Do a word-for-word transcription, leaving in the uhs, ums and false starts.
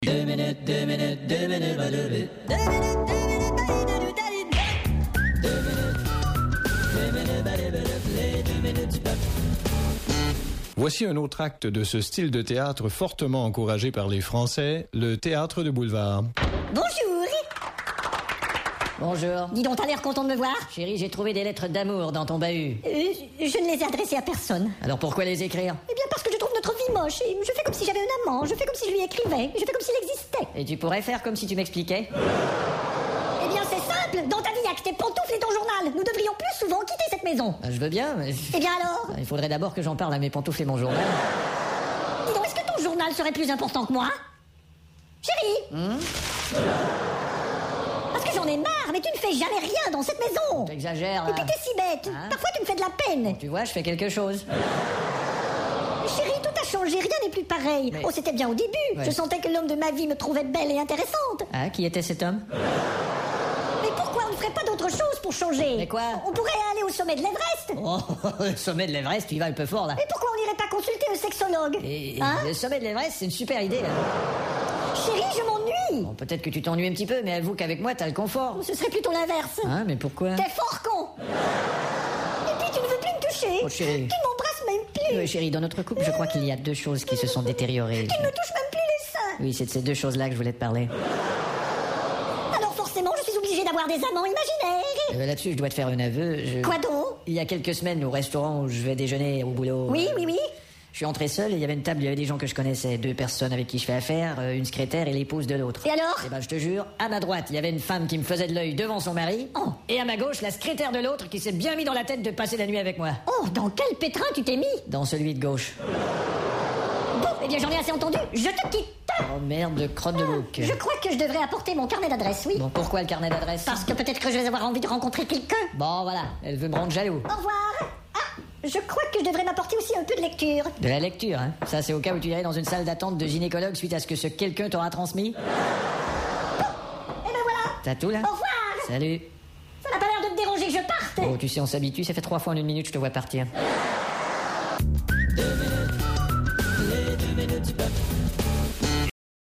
Deux minutes, deux minutes, deux minutes, deux minutes, deux minutes, deux minutes, deux minutes, Voici un autre acte de ce style de théâtre fortement encouragé par les Français, le théâtre de boulevard. Bonjour. Bonjour. Dis donc, t'as l'air content de me voir? Chérie, j'ai trouvé des lettres d'amour dans ton bahut. Euh, je ne les ai adressées à personne. Alors pourquoi les écrire? Eh bien parce que je trouve notre vie moche et je fais comme si j'avais un amant, je fais comme si je lui écrivais, je fais comme s'il existait. Et tu pourrais faire comme si tu m'expliquais? Eh bien c'est simple, dans ta vie, avec tes pantoufles et ton journal, nous devrions plus souvent quitter cette maison. Bah, je veux bien, mais... Eh bien alors? Il faudrait d'abord que j'en parle à mes pantoufles et mon journal. Dis donc, est-ce que ton journal serait plus important que moi? Chérie Hum Parce que j'en ai marre, mais tu ne fais jamais rien dans cette maison. T'exagères, là. Et puis t'es si bête, Hein? parfois tu me fais de la peine. Tu vois, je fais quelque chose. Chérie, tout a changé, rien n'est plus pareil. Mais- Oh, c'était bien au début. Ouais. Je sentais que l'homme de ma vie me trouvait belle et intéressante. Ah, qui était cet homme? Mais pourquoi on ne ferait pas d'autre chose pour changer? Mais quoi? On pourrait aller au sommet de l'Everest. Oh, le sommet de l'Everest, tu y vas un peu fort, là. Et pourquoi on n'irait pas consulter un sexologue? Et, Hein? le sommet de l'Everest, c'est une super idée, là. Chérie, je m'ennuie. Bon, peut-être que tu t'ennuies un petit peu, mais avoue qu'avec moi, t'as le confort. Ce serait plutôt l'inverse. Hein, mais pourquoi? T'es fort con. Et puis tu ne veux plus me toucher. Oh, chérie. Tu ne m'embrasses même plus. Oui, chérie, dans notre couple, je crois qu'il y a deux choses qui se sont détériorées. Tu ne me touches même plus les seins. Oui, c'est de ces deux choses-là que je voulais te parler. Alors forcément, je suis obligée d'avoir des amants imaginaires. Euh, Là-dessus, je dois te faire un aveu. Je... Quoi donc? Il y a quelques semaines, au restaurant où je vais déjeuner au boulot. Oui, euh, oui, oui. Je suis entré seul et il y avait une table, il y avait des gens que je connaissais, deux personnes avec qui je fais affaire, euh, une secrétaire et l'épouse de l'autre. Et alors? Eh ben, je te jure, à ma droite, il y avait une femme qui me faisait de l'œil devant son mari, Oh. et à ma gauche, la secrétaire de l'autre qui s'est bien mis dans la tête de passer la nuit avec moi. Oh, dans quel pétrin tu t'es mis? Dans celui de gauche. Bon, eh bien j'en ai assez entendu. Je te quitte. Oh merde, de crotte de bouc. Je crois que je devrais apporter mon carnet d'adresse, oui. Bon, pourquoi le carnet d'adresse? Parce que peut-être que je vais avoir envie de rencontrer quelqu'un. Bon, voilà, elle veut me rendre jaloux. Au revoir. Ah, je crois que je devrais m'apporter aussi un peu de lecture. De la lecture, hein. Ça, c'est au cas où tu irais dans une salle d'attente de gynécologue suite à ce que ce quelqu'un t'aura transmis. Et ben voilà. T'as tout, là? Au revoir. Salut. Ça n'a pas l'air de te déranger que je parte. Oh, tu sais, on s'habitue, ça fait trois fois en une minute, je te vois partir.